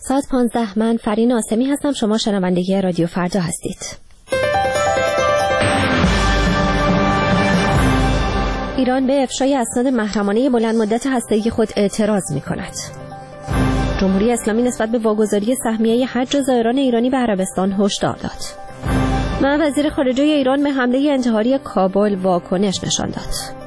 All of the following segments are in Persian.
ساعت 15 من فرین آسمی هستم. شما شنونده رادیو فردا هستید. ایران به افشای اسناد محرمانه بلند مدت هسته‌ای خود اعتراض می‌کند. جمهوری اسلامی نسبت به واگذاری سهمیه حج زائران ایرانی به عربستان هشدار داد. وزیر خارجه ایران به حمله انتحاری کابل واکنش نشان داد.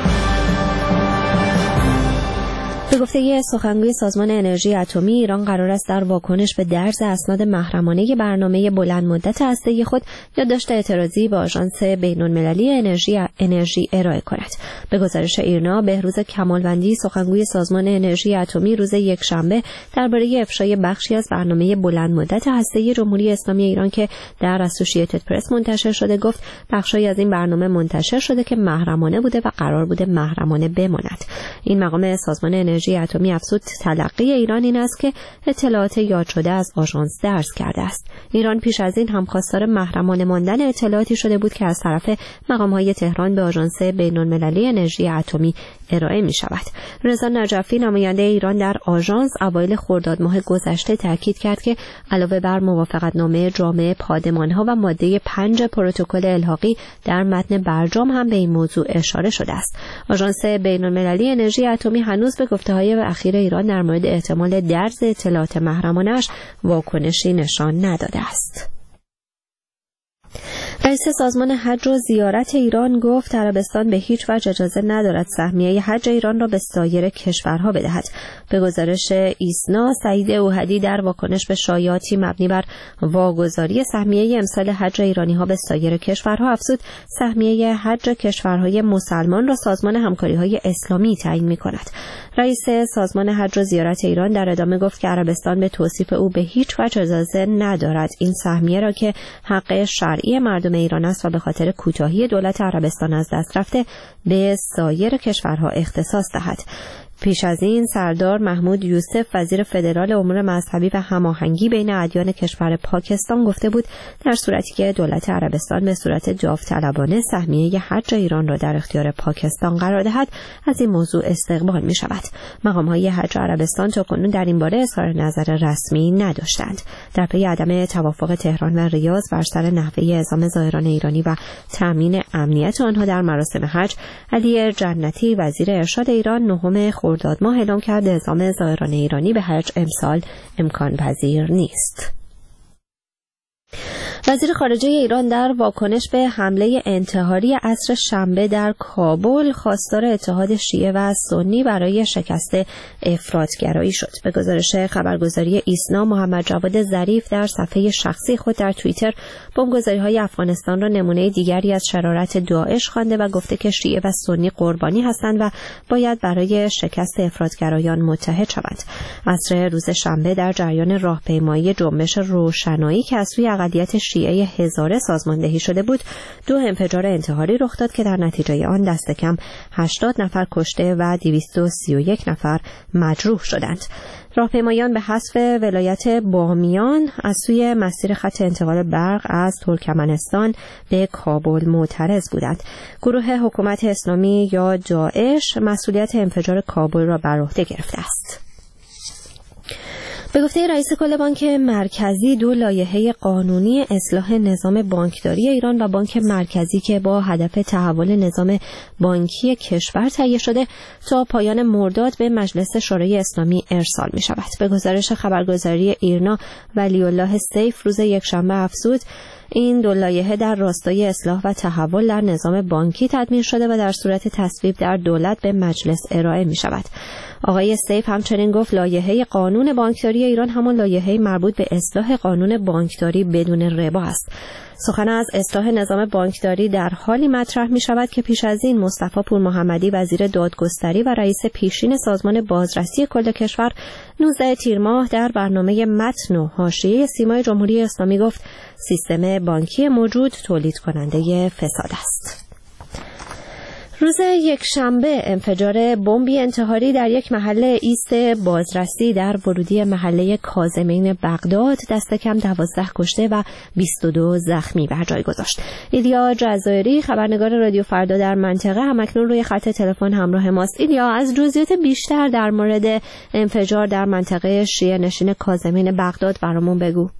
به گفته سخنگوی سازمان انرژی اتمی، ایران قرار است در واکنش به درز اسناد محرمانه برنامه بلند مدت هسته‌ای خود یادداشت اعتراضی به آژانس بین‌المللی انرژی ارائه کند. به گزارش ایرنا، بهروز کمالوندی، سخنگوی سازمان انرژی اتمی، روز یکشنبه درباره افشای بخشی از برنامه بلند مدت هسته‌ای جمهوری اسلامی ایران که در اسوسییتد پرس منتشر شده گفت بخشی از این برنامه منتشر شده که محرمانه بوده و قرار بوده محرمانه بماند. این مقام سازمان انرژی اتمی افزود تلقی ایران این است که اطلاعات یاد شده از آژانس درز کرده است. ایران پیش از این هم خواستار محرمانه ماندن اطلاعاتی شده بود که از طرف مقام‌های تهران به آژانس بین‌المللی انرژی اتمی ارائه می شود. رضا نجفی، نماینده ایران در آژانس، اوایل خرداد ماه گذشته تاکید کرد که علاوه بر موافقتنامه جامع پادمان‌ها و ماده 5 پروتکل الحاقی در متن برجام هم به این موضوع اشاره شده است. آژانس بین‌المللی انرژی اتمی هنوز به گفته‌های اخیر ایران در مورد احتمال درز اطلاعات محرمانه‌اش واکنشی نشان نداده است. رئیس سازمان حج و زیارت ایران گفت عربستان به هیچ وجه اجازه ندارد سهمیه حج ایران را به سایر کشورها بدهد. به گزارش ایسنا، سعید اوحدی در واکنش به شایعاتی مبنی بر واگذاری سهمیه امسال حج ایرانی‌ها به سایر کشورها افزود سهمیه حج کشورهای مسلمان را سازمان همکاری‌های اسلامی تعیین می‌کند. رئیس سازمان حج و زیارت ایران در ادامه گفت که عربستان به توصیف او به هیچ وجه اجازه ندارد این سهمیه را که حق شرعی مردم ایران است و به خاطر کوتاهی دولت عربستان از دست رفته به سایر کشورها اختصاص دهد. پیش از این سردار محمود یوسف، وزیر فدرال امور مذهبی و هماهنگی بین ادیان کشور پاکستان، گفته بود در صورتی که دولت عربستان به صورت داوطلبانه سهمیه حج ایران را در اختیار پاکستان قرار دهد از این موضوع استقبال می شود. مقام‌های حج عربستان تاکنون در این باره اظهار نظر رسمی نداشتند. در پی عدم توافق تهران و ریاض بر سر نحوه اعزام زائران ایرانی و تامین امنیت آنها در مراسم حج، علی جنتی، وزیر ارشاد ایران، 9 خرداد ماه اعلام کرد اعزام زائران ایرانی به حج امسال امکان پذیر نیست. وزیر خارجه ایران در واکنش به حمله انتحاری عصر شنبه در کابل خواستار اتحاد شیعه و سنی برای شکست افراطگرایی شد. به گزارش خبرگزاری ایسنا، محمد جواد ظریف در صفحه شخصی خود در توییتر بمبگذاری‌های افغانستان را نمونه دیگری از شرارت داعش خوانده و گفته که شیعه و سنی قربانی هستند و باید برای شکست افراطگرایان متحد شوند. عصر روز شنبه در جریان راهپیمایی جنبش روشنایی که از سوی اقلیت شیعه هزاره سازماندهی شده بود، 2 انفجار انتحاری رخ داد که در نتیجه آن دست کم 80 نفر کشته و 231 نفر مجروح شدند. راهپیمایان به حذف ولایت بامیان از سوی مسیر خط انتقال برق از ترکمنستان به کابل معترض بودند. گروه حکومت اسلامی یا داعش مسئولیت انفجار کابل را بر عهده گرفته است. به گفته رئیس کل بانک مرکزی، 2 لایحه قانونی اصلاح نظام بانکداری ایران و بانک مرکزی که با هدف تحول نظام بانکی کشور تهیه شده تا پایان مرداد به مجلس شورای اسلامی ارسال می شود. به گزارش خبرگزاری ایرنا، ولی الله سیف روز یکشنبه افزود این 2 لایحه در راستای اصلاح و تحول در نظام بانکی تدوین شده و در صورت تصویب در دولت به مجلس ارائه می شود. آقای سیف همچنین گفت لایحه قانون بانکداری ایران همان لایحه مربوط به اصلاح قانون بانکداری بدون ربا است. سخن از اصلاح نظام بانکداری در حالی مطرح می شود که پیش از این مصطفی پور محمدی، وزیر دادگستری و رئیس پیشین سازمان بازرسی کل کشور، 19 تیر ماه در برنامه متن و حاشیه سیمای جمهوری اسلامی گفت سیستم بانکی موجود تولید کننده فساد است. روز یکشنبه انفجار بمبی انتحاری در یک محل ایست بازرسی در ورودی محله کاظمین بغداد دست کم 12 کشته و 22 زخمی بر جای گذاشت. ایلیا جزایری خبرنگار رادیو فردا در منطقه همکنون روی خط تلفن همراه ماست. ایلیا، از جزئیات بیشتر در مورد انفجار در منطقه شیعه نشین کاظمین بغداد برامون بگو.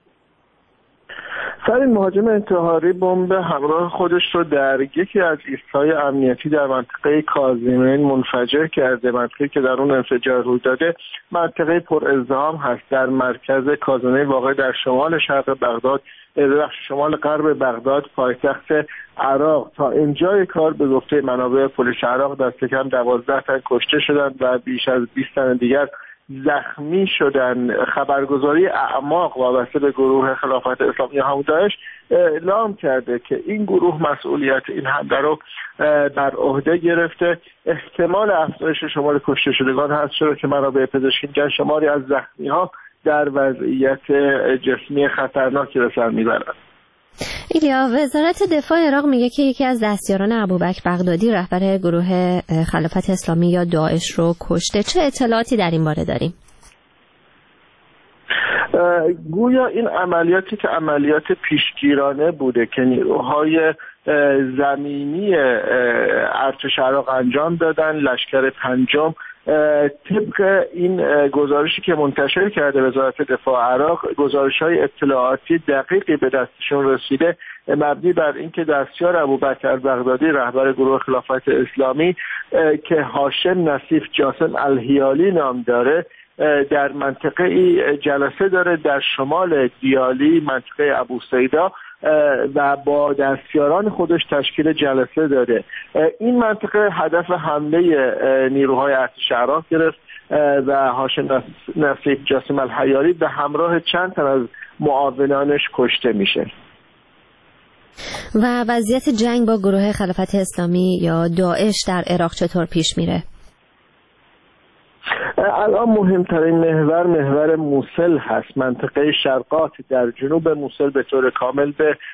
این مهاجم انتحاری بمب همراه خودش رو در یکی از ایستگاه‌های امنیتی در منطقه کاظمین منفجر کرده. منطقه‌ای که در اون انفجار روی داده منطقه پر ازدحام هست در مرکز کاظمین واقع در شمال شرق بغداد، شمال غرب بغداد پایتخت عراق. تا اینجای کار به گفته منابع پلیس عراق دست کم 12 تن کشته شدند و بیش از 20 تن دیگر زخمی شدن. خبرگزاری اعماق وابسته به گروه خلافت اسلامی همون داعش اعلام کرده که این گروه مسئولیت این حمله رو بر عهده گرفته. احتمال افزایش شمار کشته شدگان هست، چرا که منابع پزشکی میگن شماری از زخمی ها در وضعیت جسمی خطرناکی به سر میبرند. ایلیا، وزارت دفاع عراق میگه که یکی از دستیاران ابوبکر بغدادی رهبر گروه خلافت اسلامی یا داعش رو کشته. چه اطلاعاتی در این باره داریم؟ گویا این عملیاتی که عملیات پیشگیرانه بوده که نیروهای زمینی ارتش عراق انجام دادن. لشکر پنجم طبق این گزارشی که منتشر کرده وزارت دفاع عراق، گزارش‌های اطلاعاتی دقیقی به دستشون رسیده مبنی بر اینکه دستیار ابوبکر بغدادی رهبر گروه خلافت اسلامی که هاشم نصیف جاسم الهیالی نام داره در منطقه ای جلسه داره در شمال دیالی، منطقه ابوسیدا، و با دستیاران خودش تشکیل جلسه داده. این منطقه هدف حمله نیروهای ارتش عراق گرفت و هاشم نصیف جاسم الهیالی به همراه چند تن از معاونانش کشته میشه. و وضعیت جنگ با گروه خلافت اسلامی یا داعش در عراق چطور پیش میره؟ الان مهمترین محور موصل هست. منطقه شرقات در جنوب موصل به طور کامل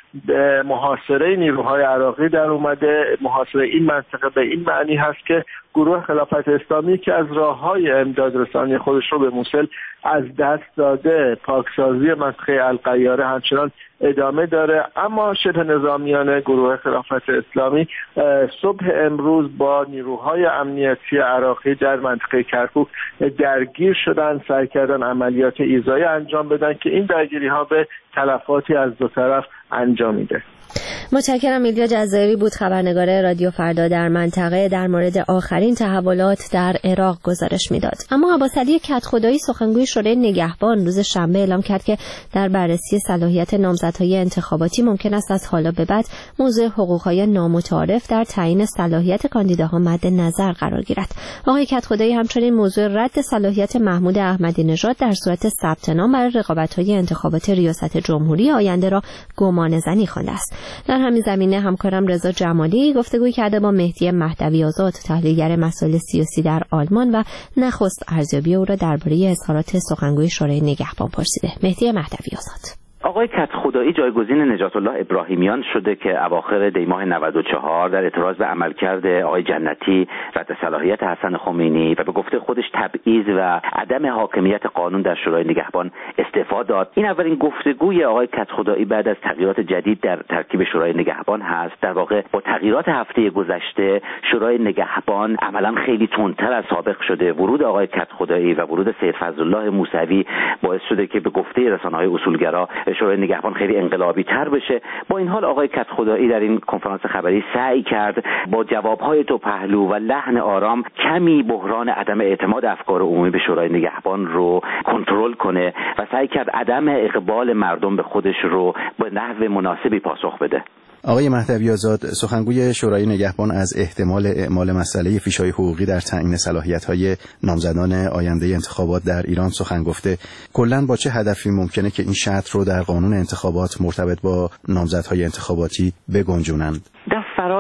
به محاصره نیروهای عراقی در اومده. محاصره این منطقه به این معنی هست که گروه خلافت اسلامی که از راه‌های امداد رسانی خودش رو به موصل از دست داده، پاکسازی منطقه القیاره همچنان ادامه داره. اما شبه نظامیان گروه خلافت اسلامی صبح امروز با نیروهای امنیتی عراقی در منطقه کرکوک درگیر شدن، سعی کردن عملیات ایذایی انجام بدن که این درگیری‌ها به تلفاتی از دو طرف انجام میده. متشکرم. ایلیا جزایری بود، خبرنگار رادیو فردا در منطقه، در مورد آخرین تحولات در عراق گزارش میداد. اما عباسعلی کدخدایی سخنگوی شورای نگهبان روز شنبه اعلام کرد که در بررسی صلاحیت نامزدهای انتخاباتی ممکن است از حالا به بعد موضوع حقوقهای نامتعارف در تعیین صلاحیت کاندیداها مد نظر قرار گیرد. آقای کدخدایی همچنین موضوع رد صلاحیت محمود احمدی نژاد در صورت ثبت نام برای رقابت‌های انتخابات ریاست جمهوری آینده را گمانه‌زنی خوانده است. در همین زمینه همکارم رضا جمالی گفتگوی کرده با مهدی مهدوی آزاد، تحلیلگر مسائل سیاسی در آلمان، و نخست ارزیابی او را درباره اظهارات سخنگوی شورای نگهبان پرسیده. مهدی مهدوی آزاد: آقای کدخدایی جایگزین نجات الله ابراهیمیان شده که اواخر دی ماه 94 در اعتراض به عملکرد آقای جنتی رد صلاحیت حسن خمینی و به گفته خودش تبعیض و عدم حاکمیت قانون در شورای نگهبان استعفا داد. این اولین گفتگوی آقای کدخدایی بعد از تغییرات جدید در ترکیب شورای نگهبان هست. در واقع با تغییرات هفته گذشته شورای نگهبان عملاً خیلی تندتر از سابق شده. ورود آقای کدخدایی و ورود سید فضلالله موسوی باعث شده که به گفته رسانه‌های اصولگرا شورای نگهبان خیلی انقلابی تر بشه. با این حال آقای کدخدایی در این کنفرانس خبری سعی کرد با جوابهای دو پهلو و لحن آرام کمی بحران عدم اعتماد افکار عمومی به شورای نگهبان رو کنترل کنه و سعی کرد عدم اقبال مردم به خودش رو به نحو مناسبی پاسخ بده. آقای مهدوی آزاد، سخنگوی شورای نگهبان از احتمال اعمال مسئله فیش‌های حقوقی در تعیین صلاحیت‌های نامزدان آینده انتخابات در ایران سخن گفته. کلاً با چه هدفی ممکنه که این شرط رو در قانون انتخابات مرتبط با نامزدهای انتخاباتی بگنجونند؟ در فرای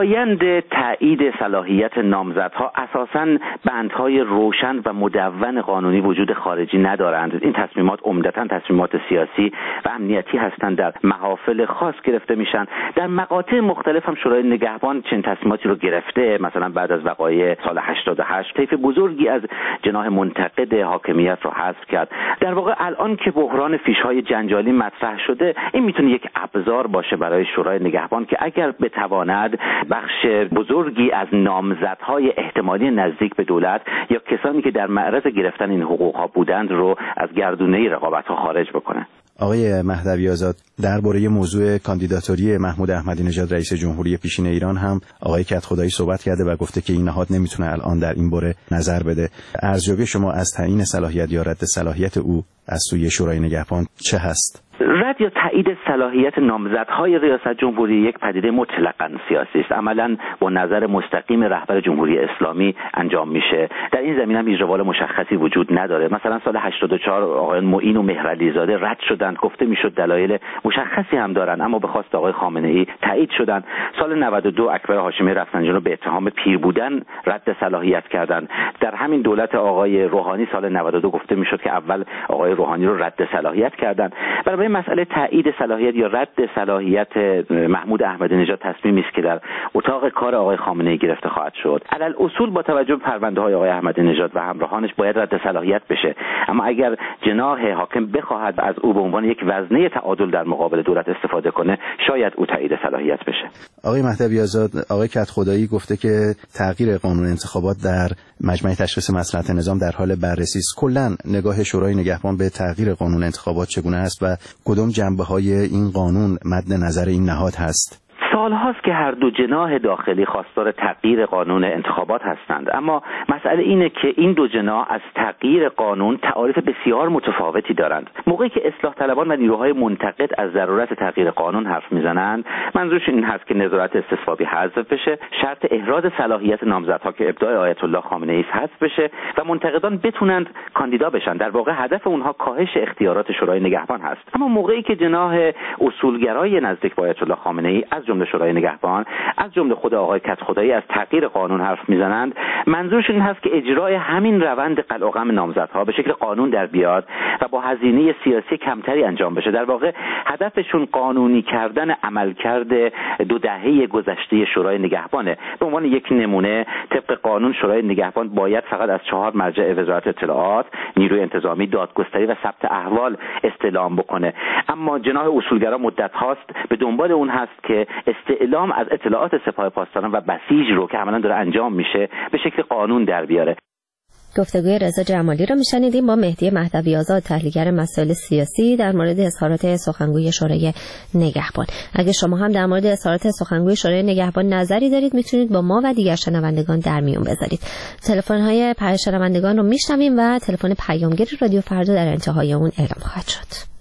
فرایند تایید صلاحیت نامزدها اساساً بندهای روشن و مدون قانونی وجود خارجی ندارند. این تصمیمات عمدتاً تصمیمات سیاسی و امنیتی هستند، در محافل خاص گرفته میشن. در مقاطع مختلف هم شورای نگهبان چنین تصمیماتی رو گرفته. مثلا بعد از وقایع سال 88 طیف بزرگی از جناح منتقد حاکمیت رو حذف کرد. در واقع الان که بحران فیش‌های جنجالی مطرح شده، این میتونه یک ابزار باشه برای شورای نگهبان که اگر بتواند بخش بزرگی از نامزدهای احتمالی نزدیک به دولت یا کسانی که در معرض گرفتن این حقوق‌ها بودند رو از گردونه رقابت‌ها خارج بکنه. آقای مهدوی آزاد، درباره موضوع کاندیداتوری محمود احمدی نژاد رئیس جمهوری پیشین ایران هم آقای کدخدایی صحبت کرده و گفته که این نهاد نمیتونه الان در این باره نظر بده. ارزیابی شما از تعیین صلاحیت یا رد صلاحیت او از سوی شورای نگهبان چه هست؟ رد یا تایید صلاحیت نامزدهای ریاست جمهوری یک پدیده مطلقاً سیاسی است. عملاً با نظر مستقیم رهبر جمهوری اسلامی انجام میشه. در این زمینه هم هیچ روال مشخصی وجود نداره. مثلا سال 84 آقایان معین و مهرعلی‌زاده رد شدند، گفته میشد دلایل مشخصی هم دارن، اما به خواست آقای خامنه‌ای تایید شدند. سال 92 اکبر هاشمی رفسنجانی رو به اتهام پیر بودن رد صلاحیت کردند. در همین دولت آقای روحانی سال 92 گفته میشد که اول آقای روحانی رو رد صلاحیت کردند. برای مسئله تایید صلاحیت یا رد صلاحیت محمود احمدی نژاد تصمیمی است که در اتاق کار آقای خامنه‌ای گرفته خواهد شد. علل اصول با توجه به پرونده‌های آقای احمدی نژاد و همراهانش باید رد صلاحیت بشه، اما اگر جناح حاکم بخواهد از او به عنوان یک وزنه تعادل در مقابل دولت استفاده کنه، شاید او تایید صلاحیت بشه. آقای مهدوی آزاد، آقای کدخدایی گفته که تغییر قانون انتخابات در مجمع تشخیص مصلحت نظام در حال بررسی است. کلاً نگاه شورای نگهبان به تغییر قانون انتخابات چگونه است و کدام جنبه‌های این قانون مد نظر این نهاد هست؟ سال‌هاست که هر دو جناح داخلی خواستار تغییر قانون انتخابات هستند، اما مسئله اینه که این دو جناح از تغییر قانون تعاریف بسیار متفاوتی دارند. موقعی که اصلاح طلبان و نیروهای منتقد از ضرورت تغییر قانون حرف میزنند، منظورشون این هست که نظارت استصوابی حذف بشه، شرط احراز صلاحیت نامزدها که ابداع آیت الله خامنه‌ای است حذف بشه و منتقدان بتونند کاندیدا بشن. در واقع هدف اونها کاهش اختیارات شورای نگهبان هست. اما موقعی که جناح اصولگرای نزدیک به آیت الله خامنه‌ای از جمله شورای نگهبان، از جمله خود آقای کدخدایی از تغییر قانون حرف میزنند، منظورشون این هست که اجرای همین روند قلع‌وقم نامزدها به شکل قانون در بیاد و با هزینه سیاسی کمتری انجام بشه. در واقع هدفشون قانونی کردن عملکرد 2 دهه گذشته شورای نگهبانه. به عنوان یک نمونه، طبق قانون شورای نگهبان باید فقط از 4 مرجع وزارت اطلاعات، نیروی انتظامی، دادگستری و ثبت احوال استعلام بکنه، اما جناح اصولگرا مدت هاست به دنبال اون هست که استعلام از اطلاعات سپاه پاسداران و بسیج رو که عملاً داره انجام میشه به شکل قانون در بیاره. گفتگوی رضا جمالی رو میشنیدیم با مهدی مهدوی آزاد، تحلیلگر مسائل سیاسی، در مورد اظهارات سخنگوی شورای نگهبان. اگه شما هم در مورد اظهارات سخنگوی شورای نگهبان نظری دارید، میتونید با ما و دیگر شنوندگان در میون بذارید. تلفن‌های شنوندگان رو میشنویم و تلفن پیامگیر رادیو فردا در انتهای اون اعلام خواهد شد.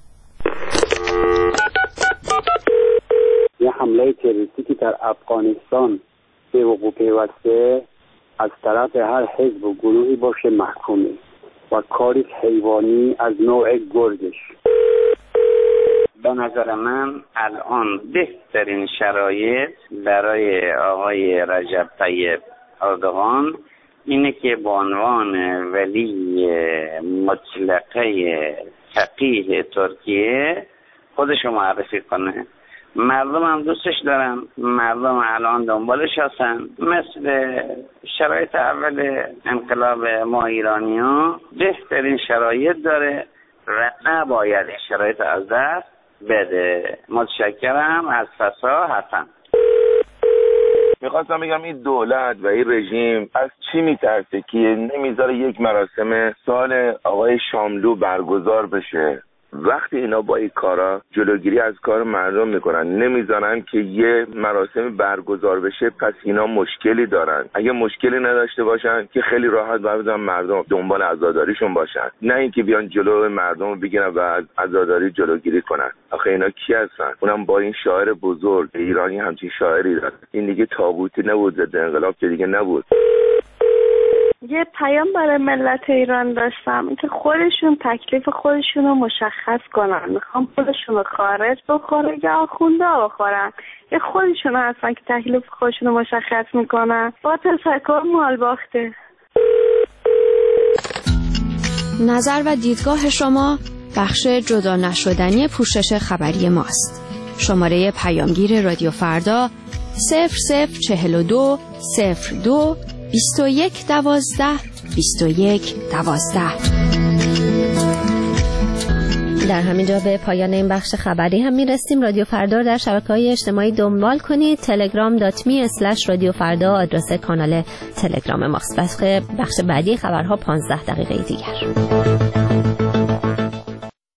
یه حمله تروریستی که در افغانستان به وقوع پیوسته از طرف هر حزب و گروهی باشه محکومه و کاری حیوانی از نوع گرگش. به نظر من الان بهترین شرایط برای آقای رجب طیب اردوغان اینه که به عنوان ولی مطلقه فقیه ترکیه خودشو معرفی کنه. مردم هم دوستش دارن، مردم الان دنبالش هستن. مثل شرایط اول انقلاب ما ایرانی ها بهترین شرایط داره و نباید شرایط از دست بده. متشکرم از فسا حسن. میخواستم بگم این دولت و این رژیم از چی میترسه که نمیذاره یک مراسم سال آقای شاملو برگزار بشه؟ وقتی اینا با این کارا جلوگیری از کار مردم میکنن، نمیذارن که یه مراسم برگزار بشه، پس اینا مشکلی دارن. اگه مشکلی نداشته باشن که خیلی راحت بذارن مردم دنبال عزاداریشون باشن، نه اینکه بیان جلو مردم رو بگیرن و از عزاداری جلوگیری کنن. آخه اینا کی هستن؟ اونم با این شاعر بزرگ ایرانی همچین شاعری داره. این دیگه طاغوتی نبود، ضد انقلاب که دیگه نبود. یه پیام برای ملت ایران داشتم که خودشون تکلیف خودشون رو مشخص کنن. میخوام خودشون رو خارج بخوره یا آخونده بخورن. یه خودشون هستن که تکلیف خودشون رو مشخص میکنن. با تشکر، مال باخته. نظر و دیدگاه شما بخش جدا نشدنی پوشش خبری ماست. شماره پیامگیر رادیو فردا 0042 02 21 12 21 12. در همینجا به پایان این بخش خبری هم میرسیم. رادیو فردا در شبکه‌های اجتماعی دنبال کنید. telegram.me/رادیو آدرس کانال تلگرام ماست. بخش بعدی خبرها 15 دقیقه دیگر.